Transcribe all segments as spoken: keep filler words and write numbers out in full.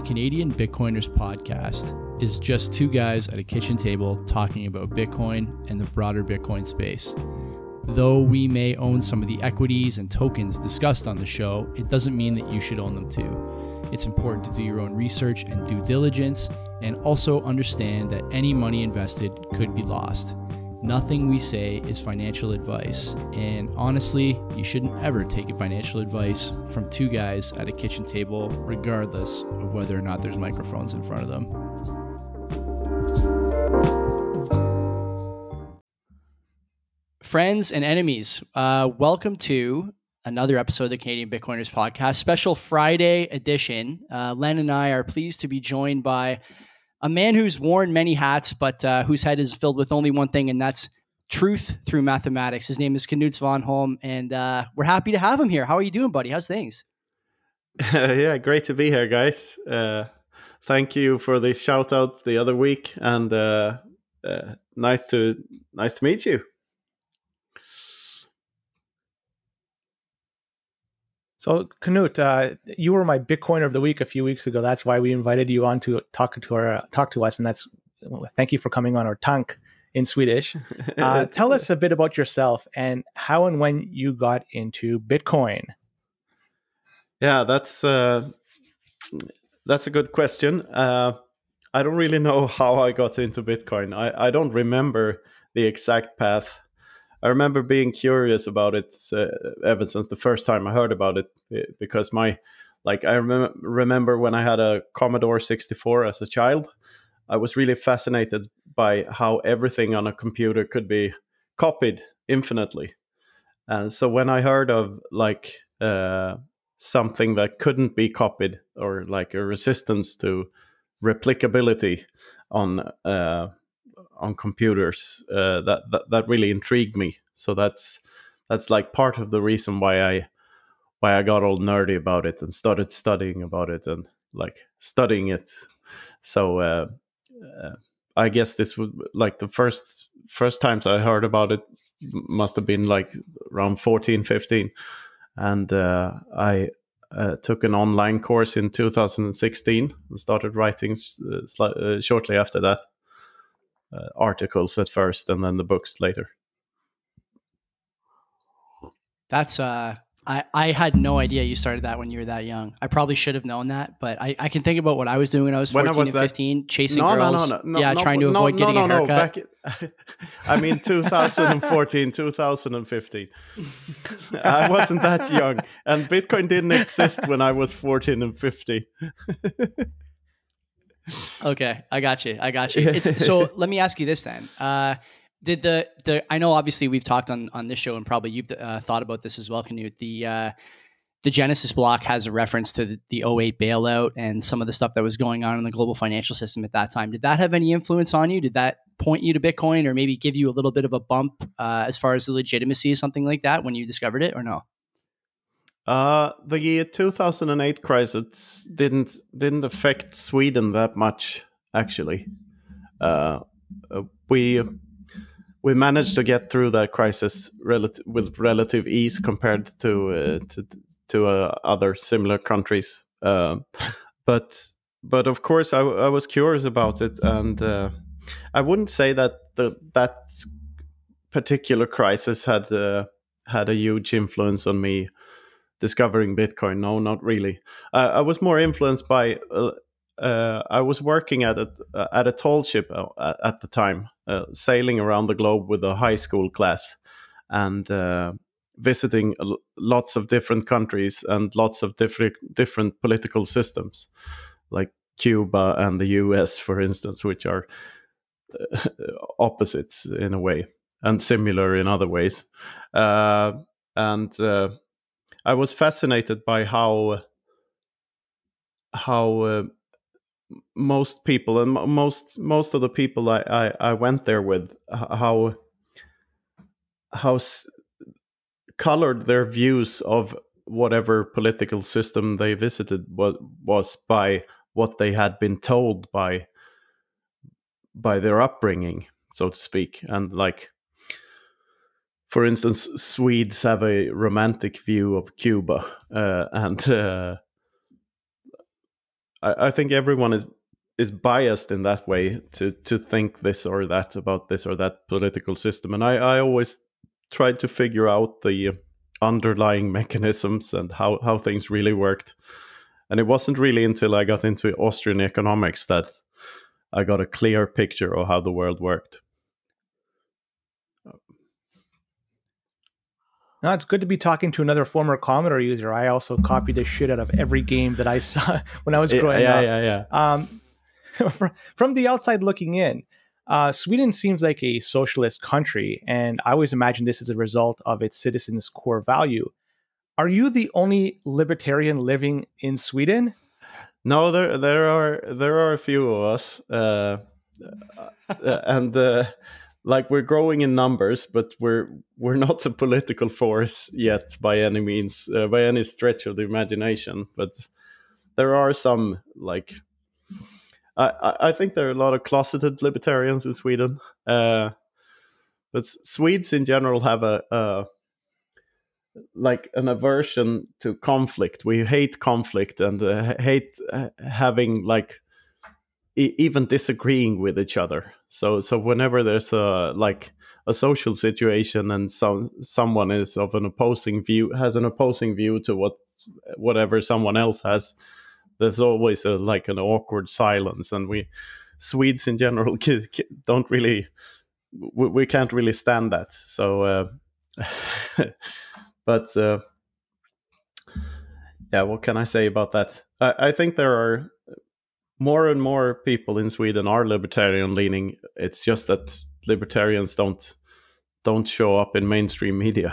Canadian Bitcoiners podcast is just two guys at a kitchen table talking about Bitcoin and the broader Bitcoin space. Though we may own some of the equities and tokens discussed on the show, it doesn't mean that you should own them too. It's important to do your own research and due diligence, and also understand that any money invested could be lost. Nothing we say is financial advice, and honestly, you shouldn't ever take financial advice from two guys at a kitchen table, regardless of whether or not there's microphones in front of them. Friends and enemies, uh, welcome to another episode of the Canadian Bitcoiners podcast, special Friday edition. Uh, Len and I are pleased to be joined by a man who's worn many hats, but uh, whose head is filled with only one thing, and that's truth through mathematics. His name is Knut Svanholm, and uh, we're happy to have him here. How are you doing, buddy? How's things? Uh, yeah, great to be here, guys. Uh, thank you for the shout out the other week, and uh, uh, nice to nice to meet you. So, Knut, uh, you were my Bitcoiner of the week a few weeks ago. That's why we invited you on to talk to our uh, talk to us, and that's well, thank you for coming on, or tank in Swedish. Uh, tell us a bit about yourself and how and when you got into Bitcoin. Yeah, that's uh, that's a good question. Uh, I don't really know how I got into Bitcoin. I, I don't remember the exact path. I remember being curious about it uh, ever since the first time I heard about it, because my, like, I remember remember when I had a Commodore sixty-four as a child, I was really fascinated by how everything on a computer could be copied infinitely. And so when I heard of like uh, something that couldn't be copied, or like a resistance to replicability on uh, on computers, uh, that, that that really intrigued me. So that's that's like part of the reason why I why I got all nerdy about it and started studying about it and like studying it. So uh, uh, I guess this would like the first first times I heard about it must have been like around fourteen, fifteen, and uh, I uh, took an online course in two thousand sixteen and started writing uh, sli- uh, shortly after that. Uh, articles at first and then the books later. That's uh I, I had no idea you started that when you were that young. I probably should have known that, but I, I can think about what I was doing when I was fourteen and fifteen, chasing no, girls. No, no, no, yeah, no, trying to no, avoid no, getting no, a no, haircut. Back, I mean, two thousand fourteen, two thousand fifteen. I wasn't that young, and Bitcoin didn't exist when I was fourteen and fifteen. Okay, I got you. I got you. It's, so let me ask you this then. Uh, did the the I know obviously we've talked on on this show, and probably you've uh, thought about this as well, Knut. The uh, the Genesis block has a reference to the, the oh eight bailout and some of the stuff that was going on in the global financial system at that time. Did that have any influence on you? Did that point you to Bitcoin, or maybe give you a little bit of a bump uh, as far as the legitimacy of something like that when you discovered it, or no? Uh, the two thousand eight crisis didn't didn't affect Sweden that much, actually. Uh, we we managed to get through that crisis relative, with relative ease compared to uh, to to uh, other similar countries. Uh, but but of course, I, I was curious about it, and uh, I wouldn't say that the that particular crisis had uh, had a huge influence on me discovering Bitcoin. No, not really. Uh, I was more influenced by. Uh, uh, I was working at a uh, at a tall ship uh, at the time, uh, sailing around the globe with a high school class, and uh, visiting lots of different countries and lots of different different political systems, like Cuba and the U S, for instance, which are uh, opposites in a way and similar in other ways, uh, and. Uh, I was fascinated by how how uh, most people and most most of the people I, I, I went there with, how how s- colored their views of whatever political system they visited was was by what they had been told by by their upbringing, so to speak. And like, for instance, Swedes have a romantic view of Cuba, uh, and uh, I, I think everyone is is biased in that way to to think this or that about this or that political system, and I, I always tried to figure out the underlying mechanisms and how, how things really worked. And it wasn't really until I got into Austrian economics that I got a clear picture of how the world worked. No, it's good to be talking to another former Commodore user. I also copied the shit out of every game that I saw when I was growing yeah, up. Yeah, yeah, yeah. Um, from the outside looking in, uh, Sweden seems like a socialist country, and I always imagine this as a result of its citizens' core value. Are you the only libertarian living in Sweden? No, there there are there are a few of us, uh, and. Uh, Like we're growing in numbers, but we're we're not a political force yet by any means, uh, by any stretch of the imagination. But there are some, like, I, I think there are a lot of closeted libertarians in Sweden. Uh, but Swedes in general have a, a like an aversion to conflict. We hate conflict and uh, hate uh, having like e- even disagreeing with each other. So so whenever there's a like a social situation and some someone is of an opposing view has an opposing view to what whatever someone else has, there's always a like an awkward silence. And we Swedes in general don't really we, we can't really stand that. So uh, but uh, yeah, what can I say about that? I, I think there are more and more people in Sweden are libertarian leaning. It's just that libertarians don't don't show up in mainstream media.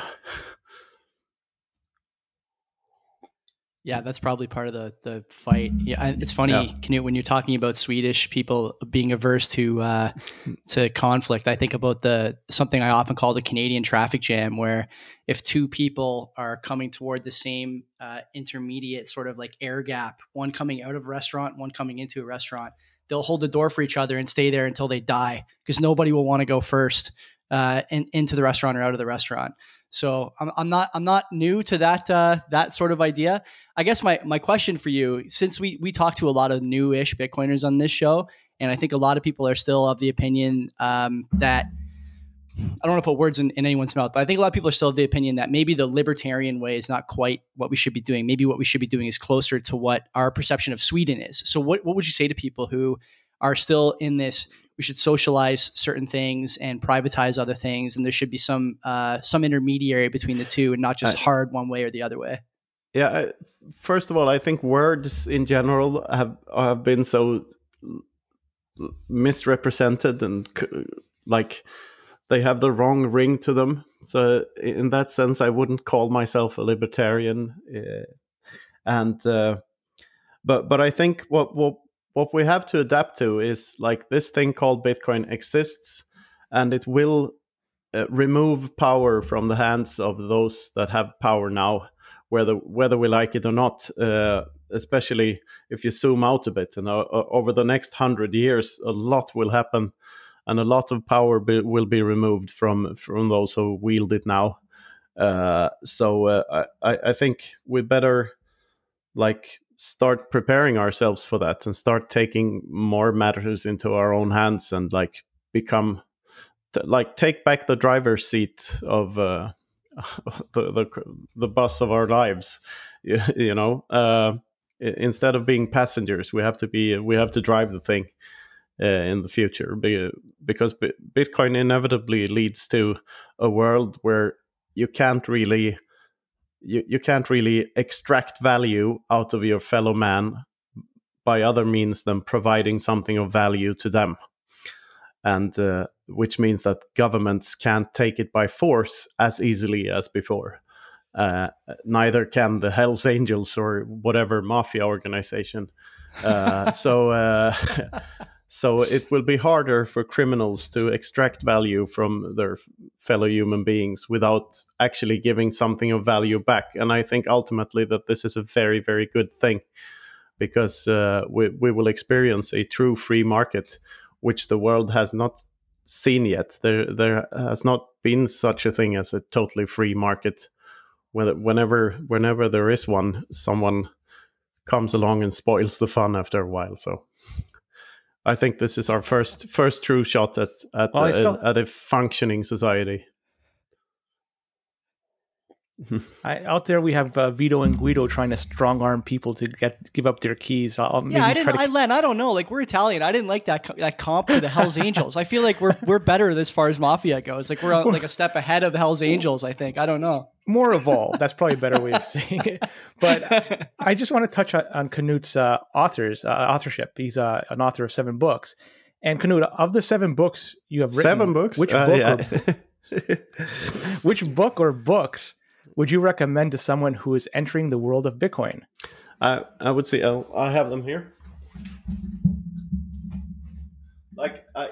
Yeah, that's probably part of the the fight. Yeah, it's funny, yeah. Knut, when you're talking about Swedish people being averse to uh, to conflict. I think about the something I often call the Canadian traffic jam, where if two people are coming toward the same uh, intermediate sort of like air gap, one coming out of a restaurant, one coming into a restaurant, they'll hold the door for each other and stay there until they die, because nobody will want to go first uh, in, into the restaurant or out of the restaurant. So I'm, I'm not I'm not new to that uh, that sort of idea. I guess my my question for you, since we we talk to a lot of new-ish Bitcoiners on this show, and I think a lot of people are still of the opinion um, that I don't want to put words in, in anyone's mouth, but I think a lot of people are still of the opinion that maybe the libertarian way is not quite what we should be doing. Maybe what we should be doing is closer to what our perception of Sweden is. So what what would you say to people who are still in this? We should socialize certain things and privatize other things, and there should be some uh, some intermediary between the two, and not just hard one way or the other way. Yeah, I, first of all, I think words in general have have been so misrepresented and like they have the wrong ring to them. So in that sense, I wouldn't call myself a libertarian. Uh, and uh, but but I think what what what we have to adapt to is like this thing called Bitcoin exists, and it will uh, remove power from the hands of those that have power now, whether whether we like it or not. Uh, especially if you zoom out a bit, and uh, over the next hundred years, a lot will happen, and a lot of power be, will be removed from from those who wield it now. Uh, so uh, I I think we better like start preparing ourselves for that and start taking more matters into our own hands and like become t- like take back the driver's seat of uh, the, the the bus of our lives. You, you know, uh, instead of being passengers, we have to be we have to drive the thing uh, in the future, because Bitcoin inevitably leads to a world where you can't really You, you can't really extract value out of your fellow man by other means than providing something of value to them. And uh, which means that governments can't take it by force as easily as before. Uh, neither can the Hells Angels or whatever mafia organization. Uh, so uh, so it will be harder for criminals to extract value from their fellow human beings without actually giving something of value back. And I think ultimately that this is a very, very good thing, because uh, we, we will experience a true free market, which the world has not seen yet. There, there has not been such a thing as a totally free market. Whenever, whenever there is one, someone comes along and spoils the fun after a while. So I think this is our first first true shot at at, Well, I uh, still- at a functioning society. I, out there, we have uh, Vito and Guido trying to strong arm people to get give up their keys. I'll maybe Yeah, I try didn't. to- I Len, I don't know. Like we're Italian. I didn't like that co- that comp to the Hell's Angels. I feel like we're we're better as far as mafia goes. Like we're uh, like a step ahead of the Hell's Angels. I think. I don't know. more evolved. That's probably a better way of saying it. But I just want to touch on, on Knut's uh, authors uh, authorship. He's uh, an author of seven books. And Knut, of the seven books you have written, Seven books. Which Uh, book? yeah. Or, which book or books would you recommend to someone who is entering the world of Bitcoin? I I would say I'll, I have them here. Like I,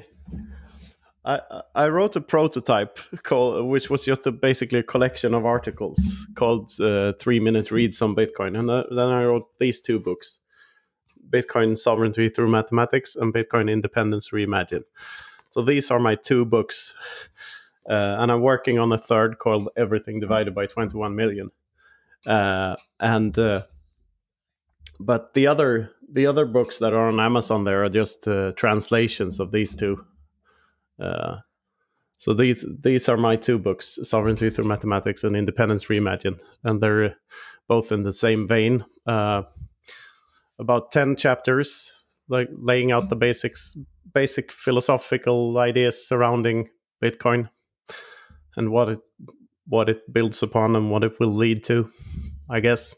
I I wrote a prototype called, which was just a, basically a collection of articles called uh, Three Minute Reads on Bitcoin, and uh, then I wrote these two books: Bitcoin Sovereignty Through Mathematics and Bitcoin Independence Reimagined. So these are my two books, uh, and I'm working on a third called Everything Divided by twenty-one million. Uh, and uh, but the other the other books that are on Amazon there are just uh, translations of these two. Uh, so these these are my two books: Sovereignty Through Mathematics and Independence Reimagined, and they're both in the same vein. Uh, about ten chapters, like laying out the basics, basic philosophical ideas surrounding Bitcoin and what it what it builds upon and what it will lead to, I guess.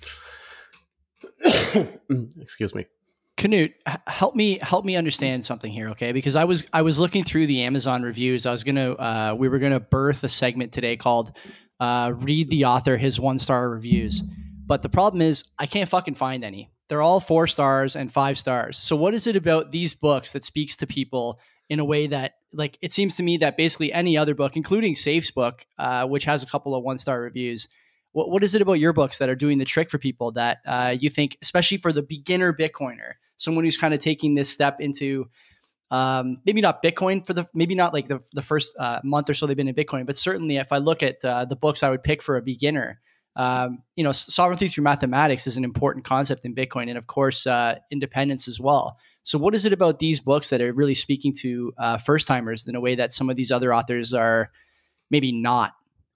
Excuse me. Knut, h- help me help me understand something here, okay? Because I was I was looking through the Amazon reviews. I was gonna uh, we were gonna birth a segment today called uh, "Read the Author His One Star Reviews," but the problem is I can't fucking find any. They're all four stars and five stars. So what is it about these books that speaks to people in a way that, like, it seems to me that basically any other book, including Safe's book, uh, which has a couple of one star reviews. What, what is it about your books that are doing the trick for people that uh, you think, especially for the beginner Bitcoiner, someone who's kind of taking this step into um, maybe not Bitcoin for the, maybe not like the, the first uh, month or so they've been in Bitcoin, but certainly if I look at uh, the books I would pick for a beginner, um, you know, sovereignty through mathematics is an important concept in Bitcoin. And of course, uh, independence as well. So what is it about these books that are really speaking to uh, first timers in a way that some of these other authors are maybe not?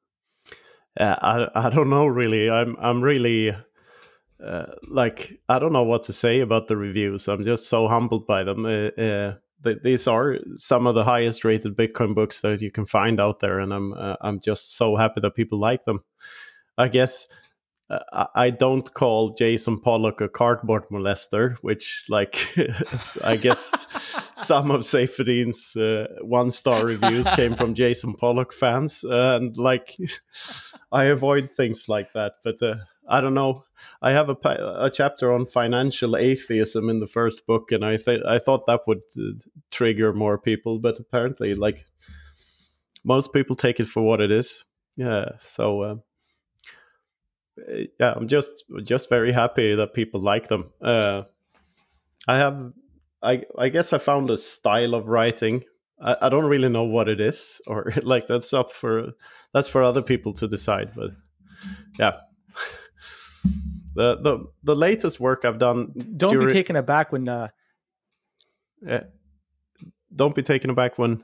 Uh, I I don't know really. I'm I'm really uh, like I don't know what to say about the reviews. I'm just so humbled by them. Uh, uh, th- these are some of the highest rated Bitcoin books that you can find out there, and I'm uh, I'm just so happy that people like them. I guess uh, I I don't call Jason Pollock a cardboard molester, which like I guess some of Seyfedin's uh, one star reviews came from Jason Pollock fans, uh, and like. I avoid things like that, but uh, I don't know. I have a, pa- a chapter on financial atheism in the first book, and I th- I thought that would uh, trigger more people, but apparently, like most people take it for what it is. Yeah, so uh, yeah, I'm just just very happy that people like them. Uh, I have, I I guess I found a style of writing. I, I don't really know what it is, or like that's up for that's for other people to decide. But yeah, the the the latest work I've done. Don't during, be taken aback when uh, uh, don't be taken aback when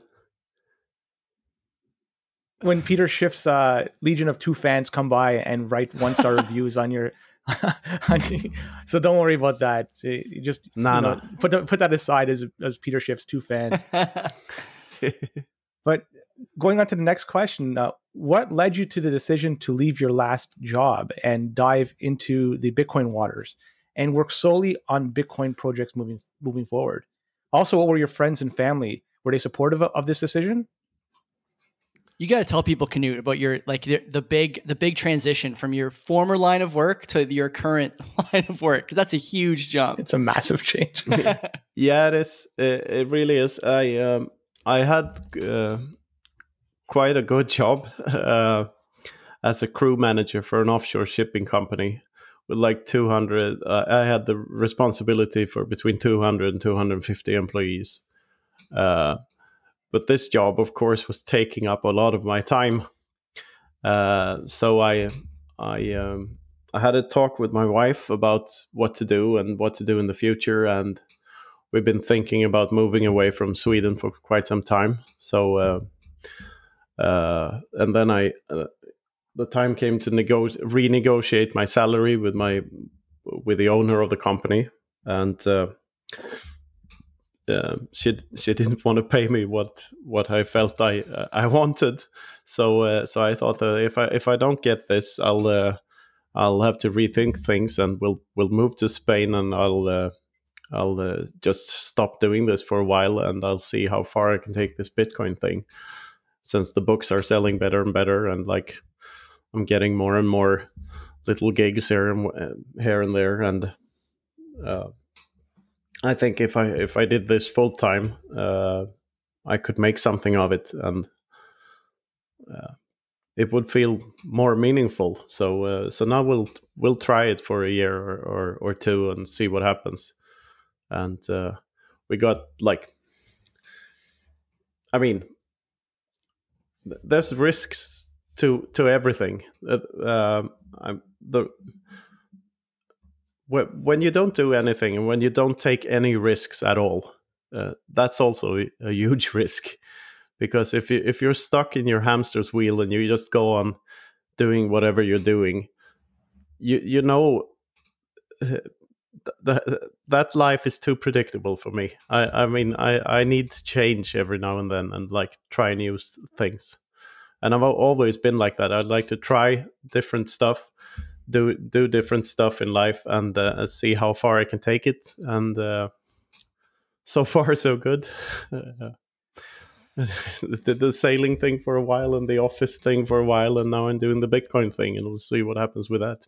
when Peter Schiff's uh, Legion of Two fans come by and write one star reviews on your. on you. So don't worry about that. You just Nah, you know, nah. put that- put that aside as as Peter Schiff's two fans. But going on to the next question, uh, what led you to the decision to leave your last job and dive into the Bitcoin waters and work solely on Bitcoin projects moving moving forward? Also, what were your friends and family? Were they supportive of, of this decision? You got to tell people, Knut, about your like the, the big the big transition from your former line of work to your current line of work, because that's a huge jump. It's a massive change. yeah, it is. It, it really is. I um I had uh, quite a good job uh, as a crew manager for an offshore shipping company with like two hundred. Uh, I had the responsibility for between two hundred and two hundred fifty employees. Uh, but this job, of course, was taking up a lot of my time. Uh, so I, I, um, I had a talk with my wife about what to do and what to do in the future, and we've been thinking about moving away from Sweden for quite some time. So, uh, uh, and then I, uh, the time came to nego- renegotiate my salary with my with the owner of the company, and uh, uh, she she didn't want to pay me what what I felt I uh, I wanted. So uh, so I thought that if I if I don't get this, I'll. Uh, I'll have to rethink things, and we'll we'll move to Spain, and I'll uh, I'll uh, just stop doing this for a while, and I'll see how far I can take this Bitcoin thing. Since the books are selling better and better, and like I'm getting more and more little gigs here and uh, here and there, and uh, I think if I if I did this full time, uh, I could make something of it, and. Uh, it would feel more meaningful. So uh, so now we'll we'll try it for a year or, or, or two and see what happens. And uh, we got like, I mean, th- there's risks to to everything. Uh, um, I'm the when you don't do anything and when you don't take any risks at all, uh, that's also a, a huge risk. Because if you if you're stuck in your hamster's wheel and you just go on doing whatever you're doing, you you know th- th- that life is too predictable for me. I, I mean I, I need to change every now and then and like try new things. And I've always been like that. I'd like to try different stuff, do do different stuff in life, and uh, see how far I can take it. And uh, so far so good. Did the sailing thing for a while and the office thing for a while, and now I'm doing the Bitcoin thing, and we'll see what happens with that.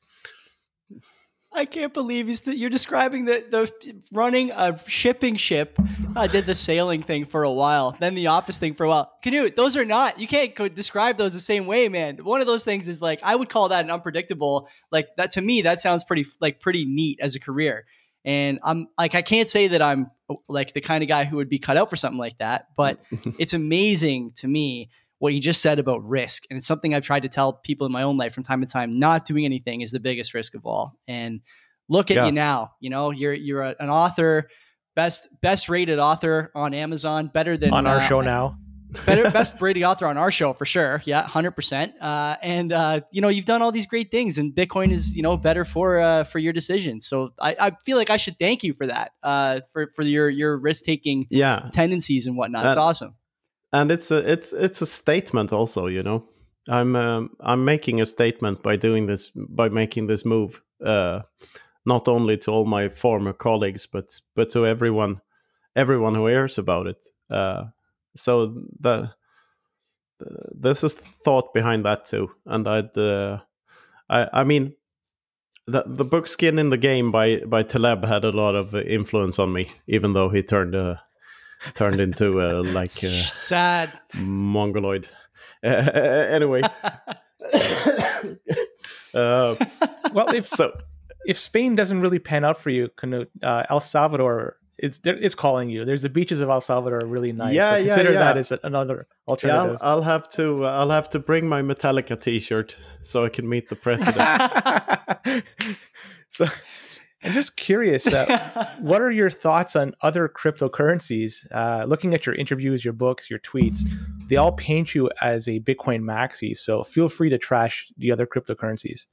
I can't believe he's th- you're describing the, the running a shipping ship. I did the sailing thing for a while, then the office thing for a while. Knut, those are not, you can't co- describe those the same way, man. One of those things is like, I would call that an unpredictable, like that to me, that sounds pretty, like pretty neat as a career. And I'm like, I can't say that I'm like the kind of guy who would be cut out for something like that, but it's amazing to me what you just said about risk. And it's something I've tried to tell people in my own life from time to time. Not doing anything is the biggest risk of all. And look at yeah. you now, you know, you're, you're a, an author, best, best rated author on Amazon, better than on our uh, show now. Better, best rated author on our show for sure. Yeah, one hundred percent. Uh, and, uh, you know, you've done all these great things, and Bitcoin is, you know, better for uh, for your decisions. So I, I feel like I should thank you for that, uh, for, for your your risk-taking yeah. tendencies and whatnot. It's and, awesome. And it's a, it's, it's a statement also, you know. I'm um, I'm making a statement by doing this, by making this move, uh, not only to all my former colleagues, but but to everyone, everyone who hears about it. Uh, so the, the there's a thought behind that too, and I'd uh, I I mean the the book Skin in the Game by by Taleb had a lot of influence on me, even though he turned uh, turned into uh, like uh, sad mongoloid. Uh, anyway, uh, well, if so if Spain doesn't really pan out for you, Knut, uh, El Salvador. It's it's calling you. There's the beaches of El Salvador are really nice. Yeah, so consider yeah, yeah. that as another alternative. Yeah, I'll, I'll have to. Uh, I'll have to bring my Metallica T-shirt so I can meet the president. So, I'm just curious. Uh, what are your thoughts on other cryptocurrencies? Uh, looking at your interviews, your books, your tweets, they all paint you as a Bitcoin maxi. So feel free to trash the other cryptocurrencies.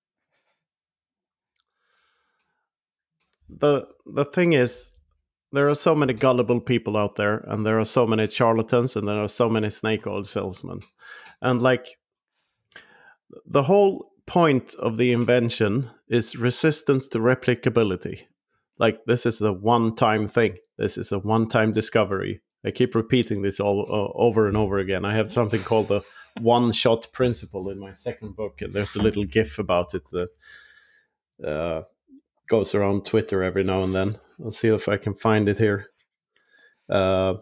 The the thing is, there are so many gullible people out there, and there are so many charlatans, and there are so many snake oil salesmen. And like, the whole point of the invention is resistance to replicability. Like, this is a one-time thing. This is a one-time discovery. I keep repeating this all uh, over and over again. I have something called the one-shot principle in my second book, and there's a little GIF about it that uh, goes around Twitter every now and then. I'll see if I can find it here. Uh,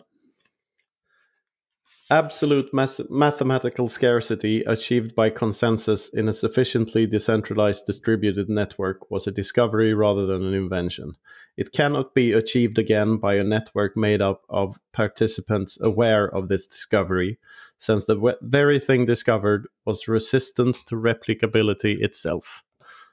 absolute math- mathematical scarcity achieved by consensus in a sufficiently decentralized distributed network was a discovery rather than an invention. It cannot be achieved again by a network made up of participants aware of this discovery, since the very thing discovered was resistance to replicability itself.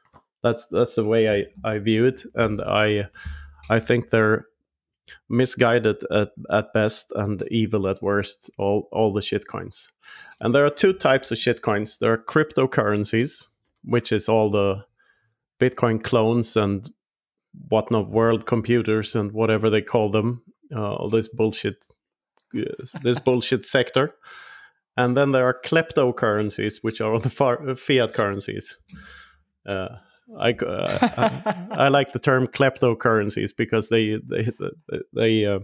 That's that's the way I, I view it, and I I think they're misguided at, at best and evil at worst. All all the shitcoins, and there are two types of shitcoins. There are cryptocurrencies, which is all the Bitcoin clones and whatnot, world computers and whatever they call them, uh, all this bullshit, this bullshit sector. And then there are kleptocurrencies, which are the far, fiat currencies. Uh, I, uh, I I like the term kleptocurrencies because they they they uh,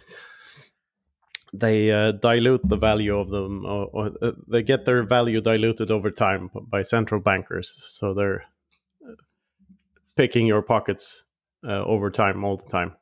they uh, dilute the value of them, or, or uh, they get their value diluted over time by central bankers. So they're picking your pockets uh, over time, all the time.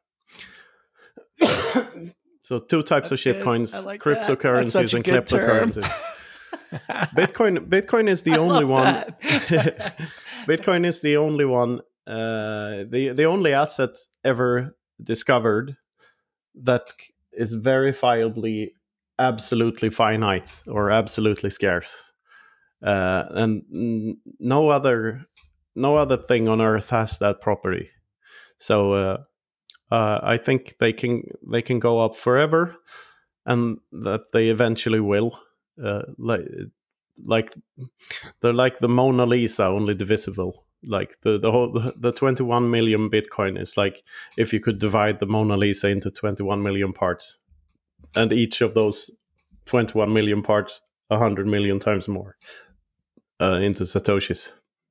So two types That's of good. shitcoins, like cryptocurrencies and kleptocurrencies. Bitcoin Bitcoin is the I only one. that. Bitcoin is the only one, uh, the the only asset ever discovered that is verifiably absolutely finite or absolutely scarce, uh, and n- no other no other thing on Earth has that property. So uh, uh, I think they can they can go up forever, and that they eventually will. Uh, like like they're like the Mona Lisa, only divisible. Like the the whole the, the twenty-one million Bitcoin is like if you could divide the Mona Lisa into twenty-one million parts, and each of those twenty-one million parts one hundred million times more uh, into satoshis.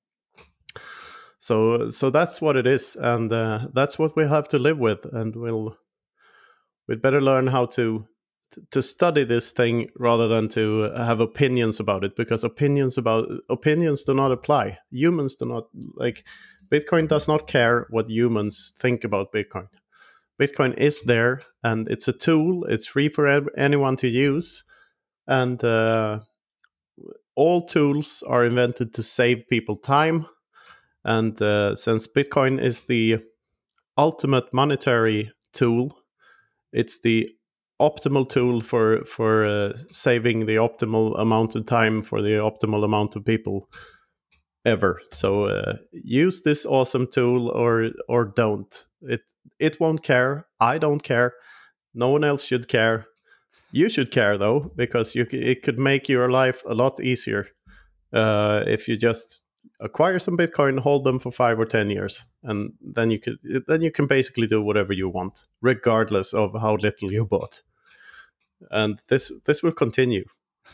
So so that's what it is, and uh, that's what we have to live with, and we'll we'd better learn how to to study this thing rather than to have opinions about it, because opinions about opinions do not apply. Humans do not, like, Bitcoin does not care what humans think about Bitcoin. Bitcoin is there, and it's a tool. It's free for anyone to use, and uh, all tools are invented to save people time. And uh, since Bitcoin is the ultimate monetary tool, it's the optimal tool for for uh, saving the optimal amount of time for the optimal amount of people ever. So uh, use this awesome tool or or don't. It it won't care. I don't care. No one else should care. You should care though, because you it could make your life a lot easier uh, if you just acquire some Bitcoin, hold them for five or ten years, and then you could then you can basically do whatever you want, regardless of how little you bought. And this this will continue.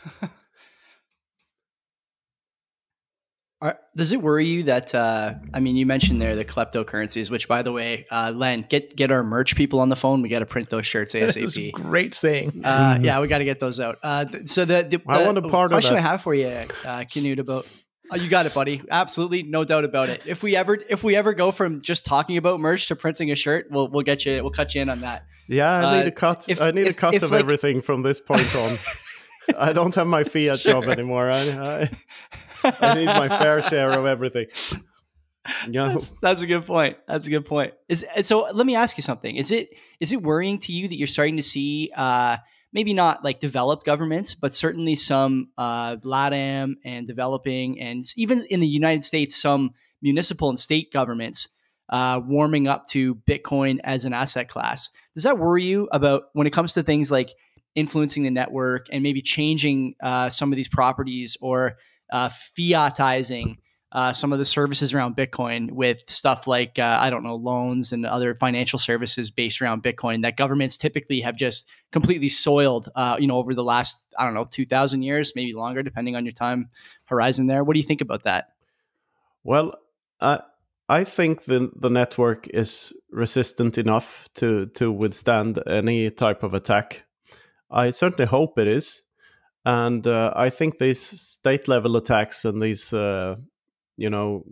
Are, does it worry you that uh, I mean, you mentioned there the kleptocurrencies, which, by the way, uh, Len, get get our merch people on the phone. We got to print those shirts ASAP. Great saying. Uh, yeah, we got to get those out. Uh, th- so the, the, I the want a part of question that. I have for you, uh, Knut, about oh, you got it, buddy. Absolutely, no doubt about it. If we ever if we ever go from just talking about merch to printing a shirt, we'll we'll get you. We'll cut you in on that. Yeah, I Uh, need a cut. if- I need if- a cut if, of like- everything from this point on. I don't have my fiat Sure. job anymore. I, I I need my fair share of everything. Yeah. That's, that's a good point. That's a good point. Is so. Let me ask you something. Is it is it worrying to you that you're starting to see uh, maybe not like developed governments, but certainly some uh, LATAM and developing, and even in the United States, some municipal and state governments uh, warming up to Bitcoin as an asset class? Does that worry you about when it comes to things like influencing the network and maybe changing uh, some of these properties, or uh, fiatizing uh, some of the services around Bitcoin with stuff like, uh, I don't know, loans and other financial services based around Bitcoin that governments typically have just completely soiled, uh, you know, over the last, I don't know, two thousand years, maybe longer, depending on your time horizon there. What do you think about that? Well, I I think the the network is resistant enough to to withstand any type of attack. I certainly hope it is, and uh, I think these state level attacks and these uh, you know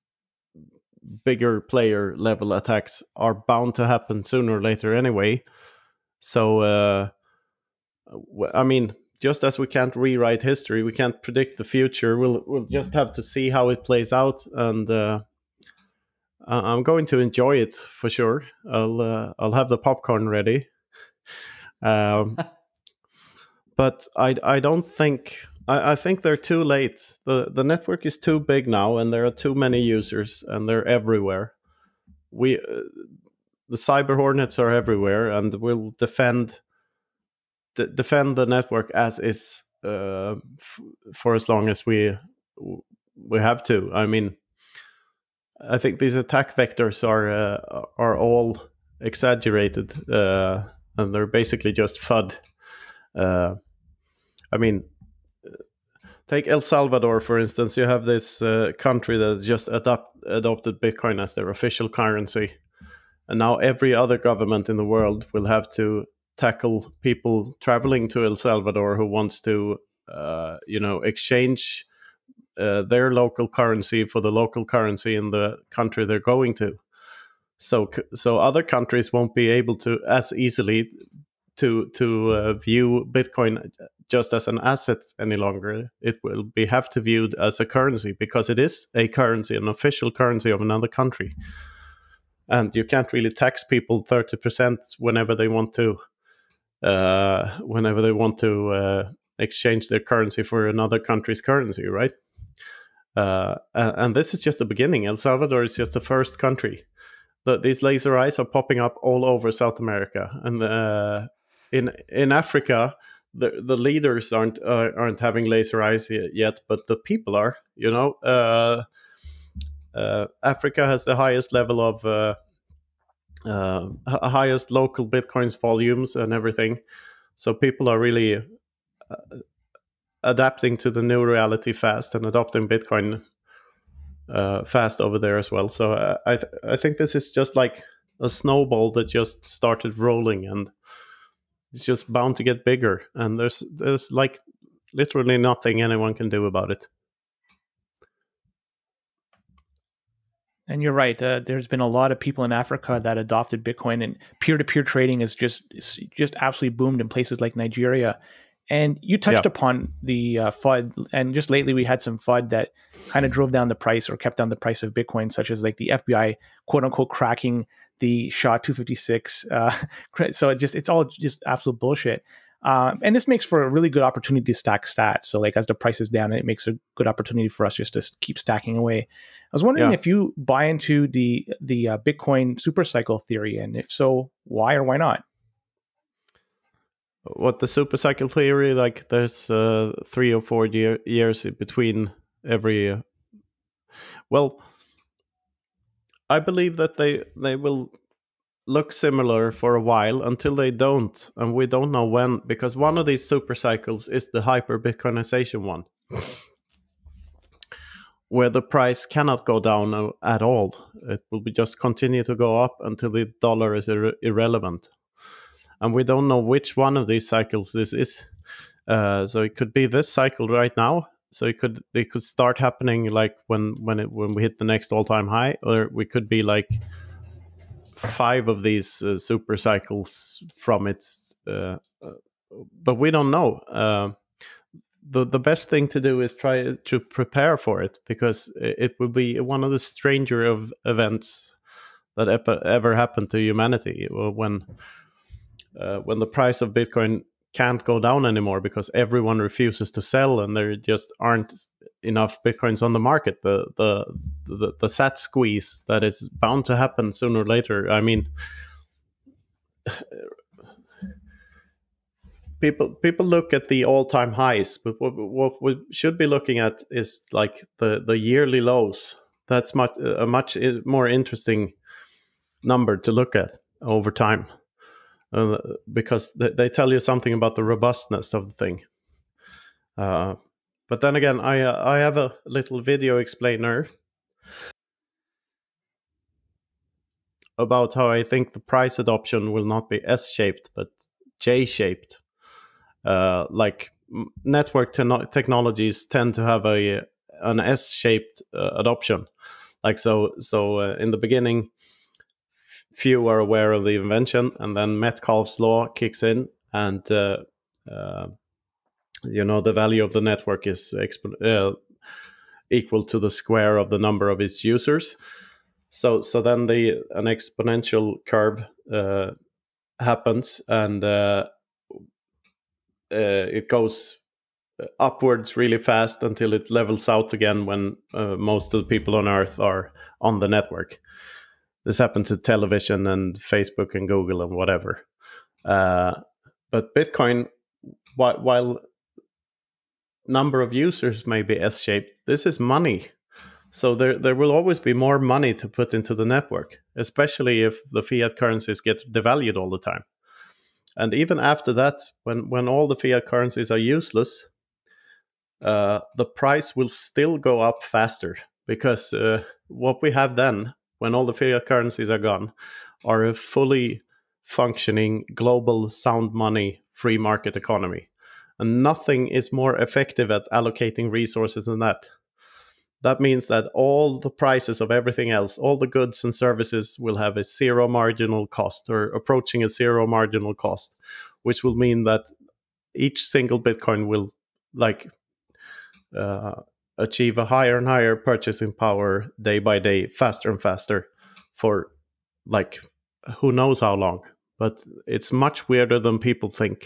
bigger player level attacks are bound to happen sooner or later anyway. So uh, w- I mean, just as we can't rewrite history, we can't predict the future. We'll we'll just have to see how it plays out, and uh, I- I'm going to enjoy it for sure. I'll uh, I'll have the popcorn ready. Um, but I I don't think I, I think they're too late. the The network is too big now, and there are too many users, and they're everywhere. We, uh, the cyber hornets are everywhere, and we'll defend d- defend the network as is uh, f- for as long as we we have to. I mean, I think these attack vectors are uh, are all exaggerated, uh, and they're basically just F U D. Uh, I mean, take El Salvador, for instance. You have this uh, country that just adopt, adopted Bitcoin as their official currency. And now every other government in the world will have to tackle people traveling to El Salvador who wants to, uh, you know, exchange uh, their local currency for the local currency in the country they're going to. So, so other countries won't be able to as easily to to uh, view Bitcoin just as an asset any longer. It will be have to viewed as a currency, because it is a currency, an official currency of another country. And you can't really tax people thirty percent whenever they want to, uh, whenever they want to uh, exchange their currency for another country's currency, right? Uh, and this is just the beginning. El Salvador is just the first country. The, these laser eyes are popping up all over South America, and uh, in in Africa, the the leaders aren't uh, aren't having laser eyes yet, but the people are. You know. Uh, Uh, Africa has the highest level of uh, uh, highest local Bitcoins volumes and everything. So people are really uh, adapting to the new reality fast and adopting Bitcoin uh, fast over there as well. So uh, I th- I think this is just like a snowball that just started rolling, and it's just bound to get bigger. And there's there's like literally nothing anyone can do about it. And you're right. Uh, there's been a lot of people in Africa that adopted Bitcoin, and peer-to-peer trading is just just absolutely boomed in places like Nigeria. And you touched yeah. upon the uh, F U D, and just lately we had some F U D that kind of drove down the price or kept down the price of Bitcoin, such as like the F B I quote unquote cracking the S H A two fifty-six. Uh, so it just it's all just absolute bullshit. Um, and this makes for a really good opportunity to stack stats. So like as the price is down, it makes a good opportunity for us just to keep stacking away. I was wondering yeah. if you buy into the the uh, Bitcoin super cycle theory, and if so, why or why not? What, the super cycle theory? Like there's uh, three or four year, years between every. Uh, well, I believe that they they will look similar for a while until they don't, and we don't know when, because one of these super cycles is the hyper Bitcoinization one, where the price cannot go down at all. It will be just continue to go up until the dollar is ir- irrelevant. And we don't know which one of these cycles this is. Uh, so it could be this cycle right now. So it could they could start happening like when when it when we hit the next all time high, or we could be like five of these uh, super cycles from it. Uh, uh, but we don't know. Uh, the the best thing to do is try to prepare for it, because it, it will be one of the stranger of events that ever, ever happened to humanity, when. Uh, when the price of Bitcoin can't go down anymore because everyone refuses to sell and there just aren't enough Bitcoins on the market. The the the, the sat squeeze that is bound to happen sooner or later. I mean, people people look at the all-time highs, but what, what we should be looking at is like the, the yearly lows. That's much a much more interesting number to look at over time. Uh, because they, they tell you something about the robustness of the thing. Uh, but then again, I uh, I have a little video explainer about how I think the price adoption will not be S-shaped, but J-shaped. Uh, like network te- technologies tend to have a an S-shaped uh, adoption. Like so, so uh, in the beginning, few are aware of the invention, and then Metcalfe's law kicks in, and uh, uh, you know the value of the network is exp- uh, equal to the square of the number of its users. So, so then the an exponential curve uh, happens, and uh, uh, it goes upwards really fast until it levels out again when uh, most of the people on Earth are on the network. This happened to television and Facebook and Google and whatever. Uh, but Bitcoin, while, while number of users may be S-shaped, this is money. So there, there will always be more money to put into the network, especially if the fiat currencies get devalued all the time. And even after that, when, when all the fiat currencies are useless, uh, the price will still go up faster, because uh, what we have then, when all the fiat currencies are gone, are a fully functioning global sound money free market economy. And nothing is more effective at allocating resources than that. That means that all the prices of everything else, all the goods and services, will have a zero marginal cost, or approaching a zero marginal cost, which will mean that each single Bitcoin will like uh, achieve a higher and higher purchasing power day by day, faster and faster, for like who knows how long. But it's much weirder than people think.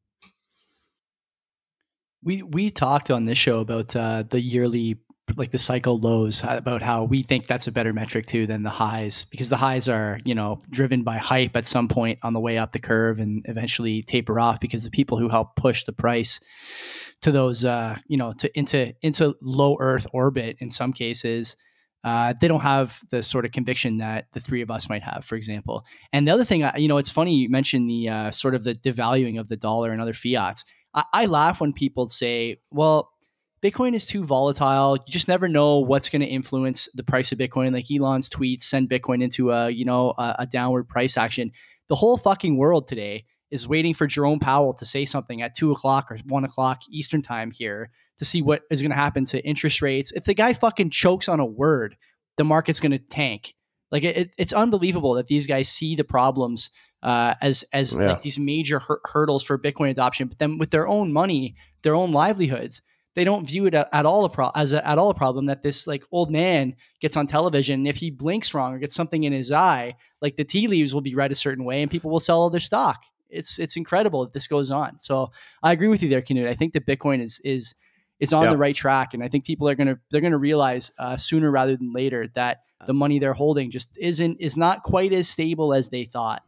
We we talked on this show about uh, the yearly, like the cycle lows, about how we think that's a better metric too than the highs, because the highs are, you know, driven by hype at some point on the way up the curve and eventually taper off, because the people who help push the price to those, uh, you know, to into into low Earth orbit in some cases, uh, they don't have the sort of conviction that the three of us might have, for example. And the other thing, you know, it's funny you mentioned the uh, sort of the devaluing of the dollar and other fiats. I, I laugh when people say, well, Bitcoin is too volatile. You just never know what's going to influence the price of Bitcoin. Like Elon's tweets send Bitcoin into a, you know, a, a downward price action. The whole fucking world today is waiting for Jerome Powell to say something at two o'clock or one o'clock Eastern time here to see what is going to happen to interest rates. If the guy fucking chokes on a word, the market's going to tank. Like it, it's unbelievable that these guys see the problems uh, as as yeah. like these major hur- hurdles for Bitcoin adoption, but then with their own money, their own livelihoods, they don't view it at, at all a pro- as a, at all a problem that this like old man gets on television. And if he blinks wrong or gets something in his eye, like the tea leaves will be read a certain way, and people will sell all their stock. It's it's incredible that this goes on. So I agree with you there, Knut. I think that Bitcoin is is is on yeah. the right track, and I think people are gonna they're gonna realize uh, sooner rather than later that the money they're holding just isn't is not quite as stable as they thought.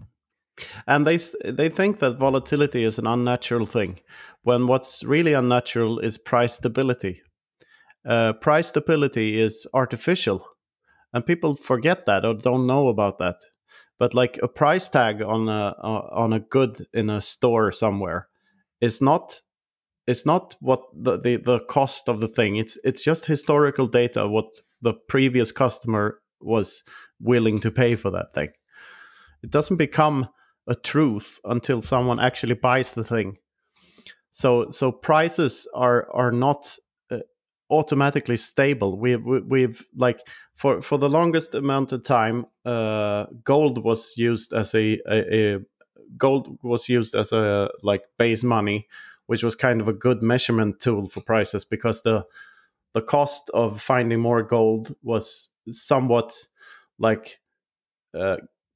And they they think that volatility is an unnatural thing, when what's really unnatural is price stability. Uh, price stability is artificial, and people forget that or don't know about that. But like a price tag on a on a good in a store somewhere is not it's not what the, the, the cost of the thing. It's it's just historical data, what the previous customer was willing to pay for that thing. It doesn't become a truth until someone actually buys the thing. So so prices are are not uh, automatically stable. We've we've like for for the longest amount of time, uh, gold was used as a, a, a gold was used as a like base money, which was kind of a good measurement tool for prices, because the the cost of finding more gold was somewhat like uh,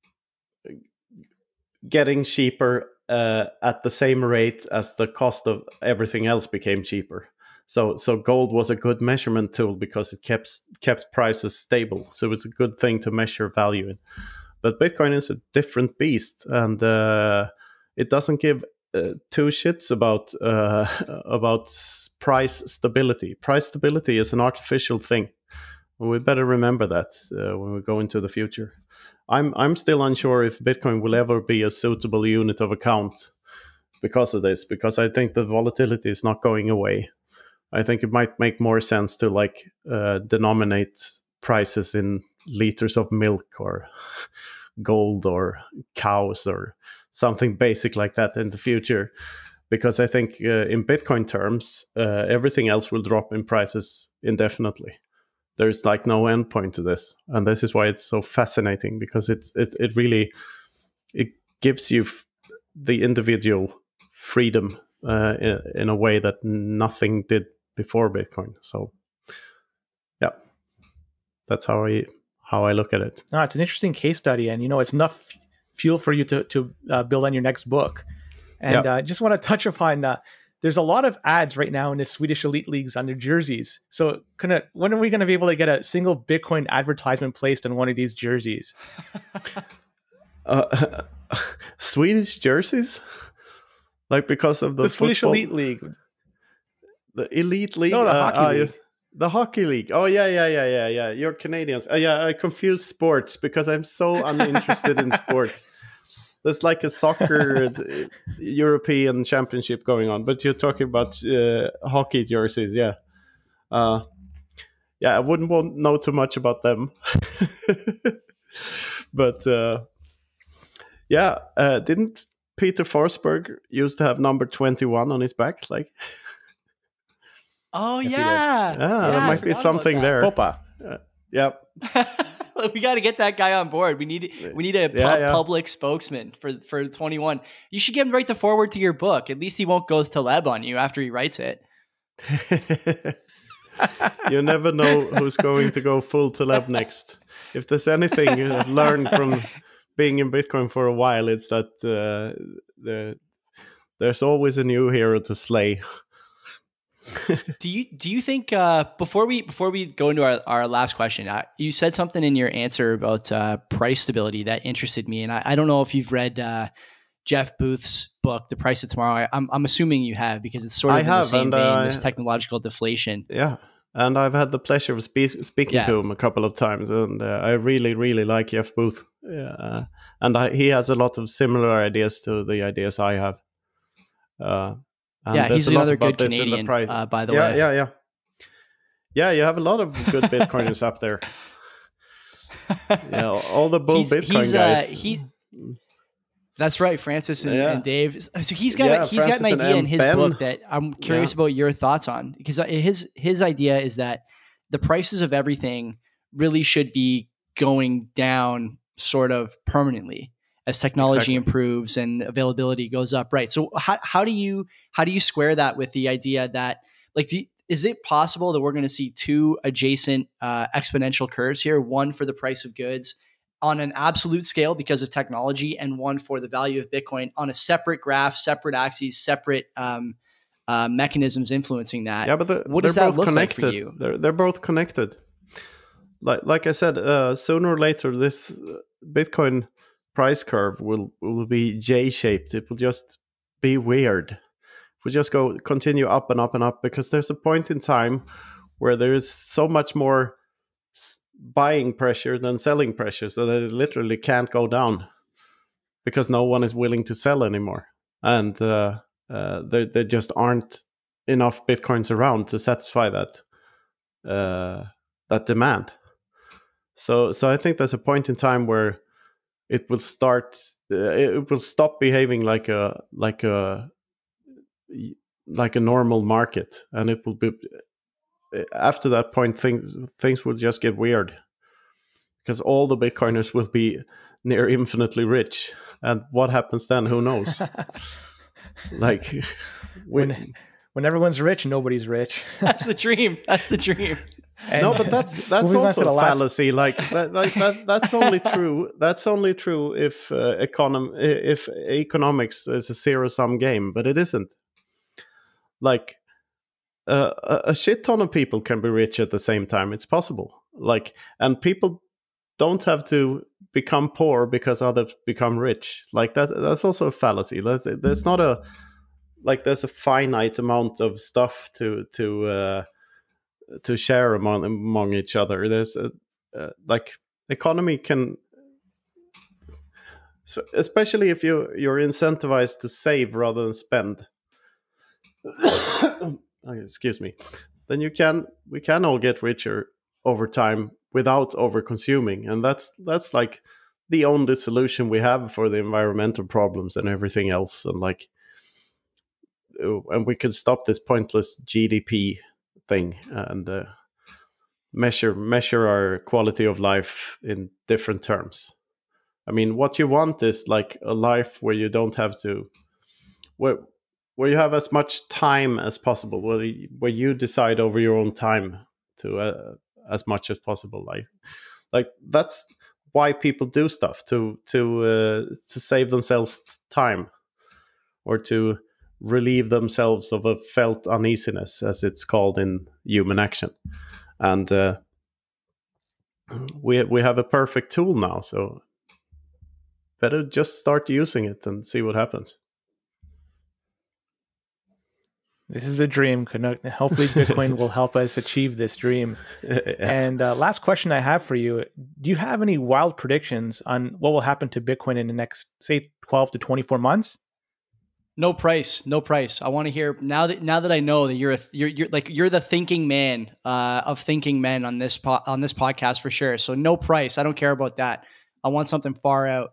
getting cheaper uh, at the same rate as the cost of everything else became cheaper. So so gold was a good measurement tool because it kept kept prices stable. So it's a good thing to measure value in. But Bitcoin is a different beast, and uh, it doesn't give uh, two shits about uh, about price stability. Price stability is an artificial thing. We better remember that uh, when we go into the future. I'm I'm still unsure if Bitcoin will ever be a suitable unit of account because of this, because I think the volatility is not going away. I think it might make more sense to like uh, denominate prices in liters of milk or gold or cows or something basic like that in the future, because I think uh, in Bitcoin terms, uh, everything else will drop in prices indefinitely. There's like no end point to this, and this is why it's so fascinating, because it it it really it gives you f- the individual freedom uh, in, in a way that nothing did before Bitcoin. So, yeah, that's how I how I look at it. No, it's an interesting case study, and you know, it's enough fuel for you to to uh, build on your next book. And I yeah. uh, just want to touch upon uh, there's a lot of ads right now in the Swedish elite leagues on their jerseys. So Knut, when are we going to be able to get a single Bitcoin advertisement placed on one of these jerseys? uh, Swedish jerseys? Like because of the, the Swedish football? elite league. The elite league? No, the uh, hockey uh, league. yes. The hockey league. Oh, yeah, yeah, yeah, yeah, yeah. You're Canadians. Uh, yeah, I confuse sports because I'm so uninterested in sports. There's like a soccer European championship going on, but you're talking about uh, hockey jerseys, yeah. Uh, yeah, I wouldn't want to know too much about them. But uh, yeah, uh, didn't Peter Forsberg used to have number twenty-one on his back? Like, oh Yes, he yeah, yeah, Yeah, there I might be forgot something about there. Fopa. Uh, yep. that. We got to get that guy on board. We need we need a Yeah, pub- yeah. public spokesman for for twenty-one. You should get him write the forward to your book. At least he won't go Taleb on you after he writes it. You never know who's going to go full Taleb next. If there's anything I've learned from being in Bitcoin for a while, it's that uh, the there's always a new hero to slay. Do you do you think uh, before we before we go into our, our last question, uh, you said something in your answer about uh, price stability that interested me, and I, I don't know if you've read uh, Jeff Booth's book, The Price of Tomorrow. I, I'm I'm assuming you have because it's sort of I in have, the same and, vein, uh, this technological deflation. Yeah, and I've had the pleasure of spe- speaking Yeah. to him a couple of times, and uh, I really, really like Jeff Booth. Uh, and I, he has a lot of similar ideas to the ideas I have. Uh, and Yeah, there's he's a lot another about good this in the Canadian, price. uh, by the yeah, way. Yeah, yeah, yeah. You have a lot of good Bitcoiners up there. Yeah, all the bull He's- Bitcoin he's, uh, guys. he- That's right, Francis and, Yeah. and Dave. So he's got Yeah, a, he's got an Francis and idea in M. his Ben. book that I'm curious Yeah. about your thoughts on, because his his idea is that the prices of everything really should be going down sort of permanently as technology Exactly. improves and availability goes up. Right. So how how do you how do you square that with the idea that like do you, is it possible that we're going to see two adjacent uh, exponential curves here, one for the price of goods on an absolute scale because of technology, and one for the value of Bitcoin on a separate graph, separate axes, separate um, uh, mechanisms influencing that? Yeah, but the, what they're does that both look like connected. for you? They're they're both connected. Like like I said, uh, sooner or later, this uh, Bitcoin price curve will will be J-shaped. It will just be weird. It will just go continue up and up and up because there's a point in time where there is so much more s- buying pressure than selling pressure, so that it literally can't go down because no one is willing to sell anymore, and uh, uh, there there just aren't enough Bitcoins around to satisfy that uh, that demand. So so I think there's a point in time where it will start. Uh, it will stop behaving like a like a like a normal market, and it will be after that point things things will just get weird because all the Bitcoiners will be near infinitely rich, and what happens then? Who knows? Like When when everyone's rich, nobody's rich. That's the dream. That's the dream. And no, but that's that's moving on to also the a last- fallacy. Like that, like that, that's only true. That's only true if uh, econom if economics is a zero sum game, but it isn't. Like uh, a, a shit ton of people can be rich at the same time. It's possible. Like, and people don't have to become poor because others become rich. Like that. That's also a fallacy. There's, there's not a like there's a finite amount of stuff to to. Uh, to share among among each other. There's a, uh, like economy can, so especially if you you're incentivized to save rather than spend. Oh, excuse me. Then you can we can all get richer over time without over consuming, and that's that's like the only solution we have for the environmental problems and everything else. And like, and we can stop this pointless G D P thing and uh, measure measure our quality of life in different terms. I mean, what you want is like a life where you don't have to, where where you have as much time as possible, where you, where you decide over your own time to uh, as much as possible. Like, like that's why people do stuff to to uh, to save themselves time, or to relieve themselves of a felt uneasiness, as it's called in human action. And uh, we we have a perfect tool now, so better just start using it and see what happens. This is the dream. Hopefully Bitcoin will help us achieve this dream. Yeah. And uh, last question I have for you. Do you have any wild predictions on what will happen to Bitcoin in the next, say, twelve to twenty-four months? No price, no price. I want to hear now that now that I know that you're a you're you're like you're the thinking man uh, of thinking men on this po- on this podcast for sure. So no price. I don't care about that. I want something far out.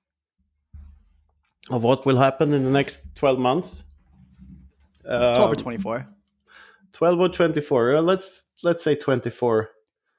Of what will happen in the next twelve months? twelve Um, or twenty-four. twelve or twenty-four. Uh, let's let's say twenty-four.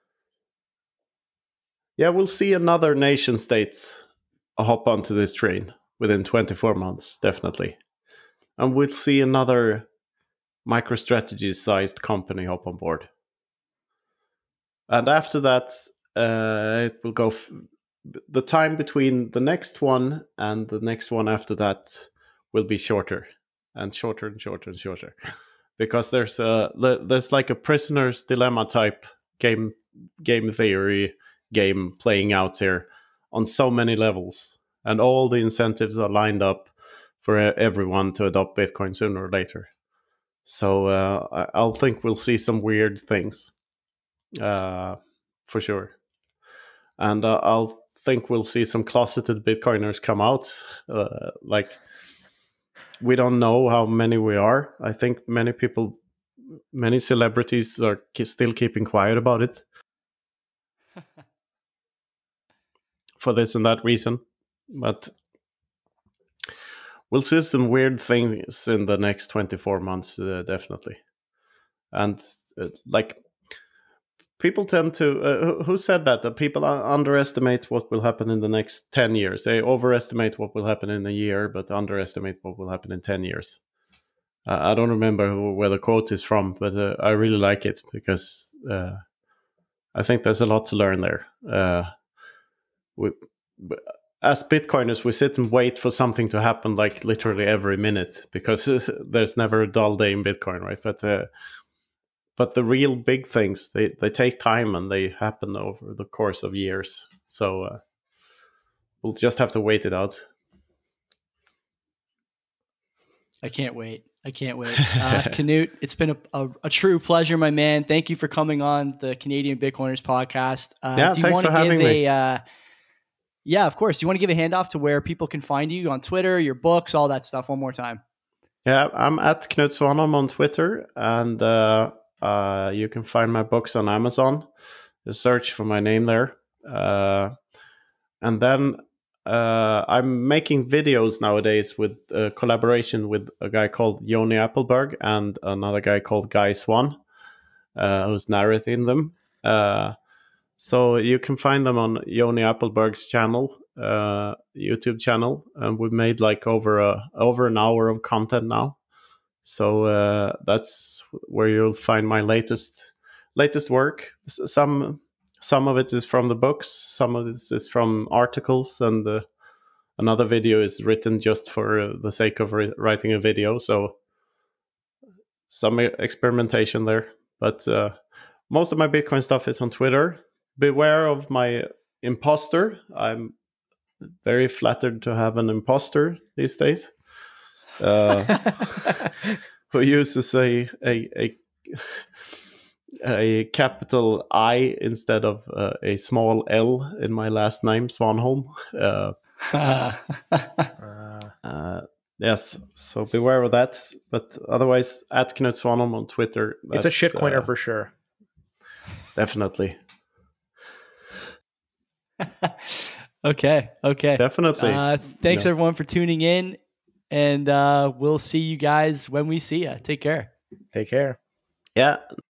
Yeah, we'll see another nation state hop onto this train within twenty-four months, definitely. And we'll see another MicroStrategy sized company hop on board. And after that, uh, it will go. F- the time between the next one and the next one after that will be shorter and shorter and shorter and shorter. Because there's a there's like a prisoner's dilemma type game game theory game playing out here on so many levels, and all the incentives are lined up for everyone to adopt Bitcoin sooner or later. So uh, I- I'll think we'll see some weird things, uh, for sure, and uh, I'll think we'll see some closeted Bitcoiners come out, uh, like. We don't know how many we are. I think many people, many celebrities are ki- still keeping quiet about it for this and that reason. But we'll see some weird things in the next twenty-four months, uh, definitely. And uh, like people tend to, uh, who said that? That people underestimate what will happen in the next ten years. They overestimate what will happen in a year, but underestimate what will happen in ten years. Uh, I don't remember who, where the quote is from, but uh, I really like it because uh, I think there's a lot to learn there. Uh, we, as Bitcoiners, we sit and wait for something to happen like literally every minute because there's never a dull day in Bitcoin, right? But uh, But the real big things, they, they take time and they happen over the course of years. So uh, we'll just have to wait it out. I can't wait. I can't wait. Uh, Knut, it's been a, a, a true pleasure, my man. Thank you for coming on the Canadian Bitcoiners podcast. Uh, yeah, do you thanks want for to having give me. a, uh, yeah, of course. Do you want to give a handoff to where people can find you on Twitter, your books, all that stuff one more time? Yeah, I'm at Knut Svanholm on Twitter, and uh, uh, you can find my books on Amazon. Just search for my name there. Uh, and then uh, I'm making videos nowadays with a collaboration with a guy called Joni Appelberg and another guy called Guy Swan, uh, who's narrating them. Uh, so you can find them on Joni Appelberg's channel, uh, YouTube channel, and we've made like over a over an hour of content now. So uh, that's where you'll find my latest latest work. Some some of it is from the books, some of it is from articles, and uh, another video is written just for uh, the sake of re- writing a video. So some experimentation there, but uh, most of my Bitcoin stuff is on Twitter. Beware of my imposter. I'm very flattered to have an imposter these days. Uh, who uses a a a, a capital I instead of uh, a small L in my last name, Svanholm. Uh, uh, yes, so beware of that. But otherwise, at Knut Svanholm on Twitter. It's a shitcoiner uh, for sure. Definitely. Okay. Okay. Definitely. Uh, thanks Yeah. everyone for tuning in, and uh, we'll see you guys when we see you. Take care. Take care. Yeah.